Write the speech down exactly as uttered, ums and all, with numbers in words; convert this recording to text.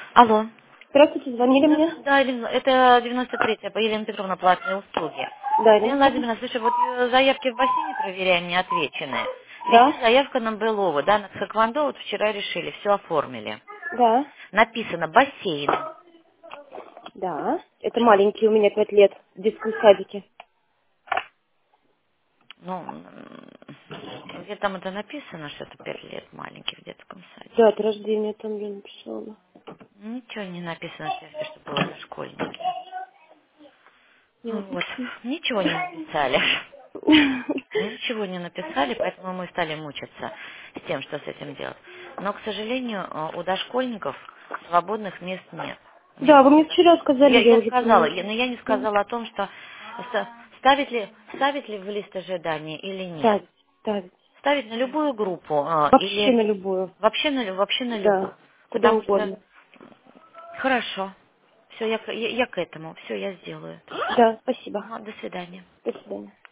Алло. Здравствуйте, звонили Да, мне? да, Елена, это девяносто третья, Елена Петровна, платные услуги. Да, Ирина Елена Петровна? Владимировна, слушай, вот э, заявки в бассейне проверяем, не отвечены. Да, Висит заявка на Белову, да, на Тхэквондо, вот вчера решили, все оформили. да, Написано бассейн. да. Это маленький у меня пять лет в детском садике. Ну, м, где там это написано, что это пять лет маленький в детском саде? Дата рождения там я написала. Ничего не написано, в что было дошкольники. Вот, Ясненько. ничего не написали. Ничего не написали, поэтому мы стали мучиться с тем, что с этим делать. Но, к сожалению, э, у дошкольников свободных мест нет. Мне Да, вы мне просто... вчера сказали, Я, я я уже сказала, поняла. я- но я не Да. сказала о том, что ста- ставить ли, ставить ли в лист ожидания или нет. Ставить, ставить. Ставить на любую группу э, Вообще или на любую. вообще на, лю- вообще на любую. Да, куда Потому что... угодно. Хорошо. Все, я, к- я, я к этому. Все, я сделаю это. Да, спасибо. Ага, до свидания. До свидания.